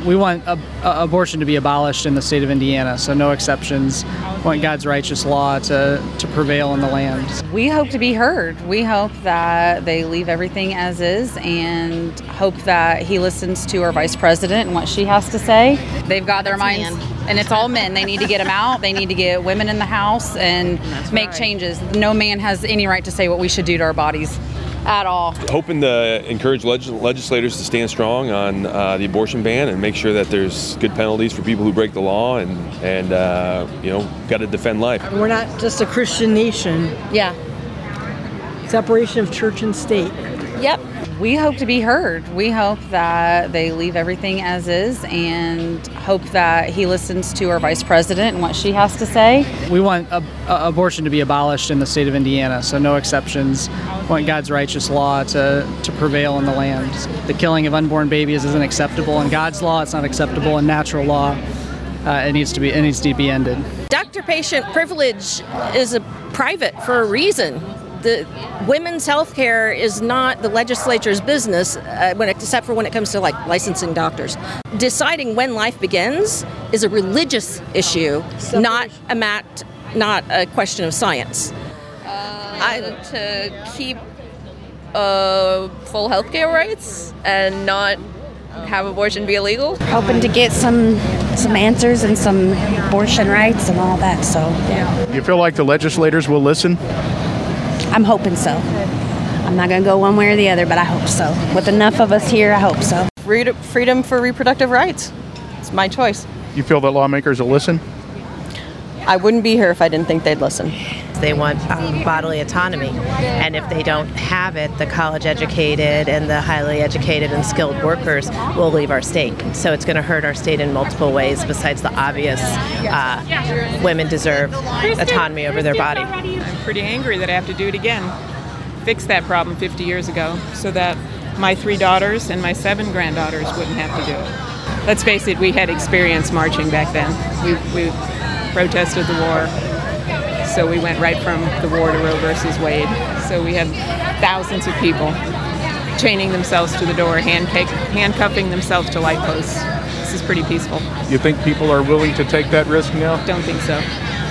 We want abortion to be abolished in the state of Indiana, so no exceptions. We want God's righteous law to prevail in the land. We hope to be heard. We hope that they leave everything as is and hope that he listens to our vice president and what she has to say. They've got their minds, and it's all men. They need to get them out. They need to get women in the house and make changes. No man has any right to say what we should do to our bodies at all. Hoping to encourage legislators to stand strong on the abortion ban and make sure that there's good penalties for people who break the law and got to defend life. We're not just a Christian nation. Yeah. Separation of church and state. Yep. We hope to be heard. We hope that they leave everything as is and hope that he listens to our vice president and what she has to say. We want abortion to be abolished in the state of Indiana, so no exceptions. We want God's righteous law to prevail in the land. The killing of unborn babies isn't acceptable. In God's law, it's not acceptable. In natural law, it needs to be ended. Doctor-patient privilege is private for a reason. The women's health care is not the legislature's business, except for when it comes to licensing doctors. Deciding when life begins is a religious issue, not a question of science. To keep full health care rights and not have abortion be illegal. Hoping to get some answers and some abortion rights and all that. So yeah. You feel like the legislators will listen? I'm hoping so. I'm not going to go one way or the other, but I hope so. With enough of us here, I hope so. Freedom for reproductive rights. It's my choice. You feel that lawmakers will listen? I wouldn't be here if I didn't think they'd listen. They want bodily autonomy, and if they don't have it, the college-educated and the highly educated and skilled workers will leave our state. So it's going to hurt our state in multiple ways besides the obvious women deserve autonomy over their body. I'm pretty angry that I have to do it again. Fix that problem 50 years ago so that my 3 daughters and my 7 granddaughters wouldn't have to do it. Let's face it, we had experience marching back then. We protested the war. So we went right from the war to Roe versus Wade. So we had thousands of people chaining themselves to the door, handcuffing themselves to light posts. This is pretty peaceful. You think people are willing to take that risk now? Don't think so.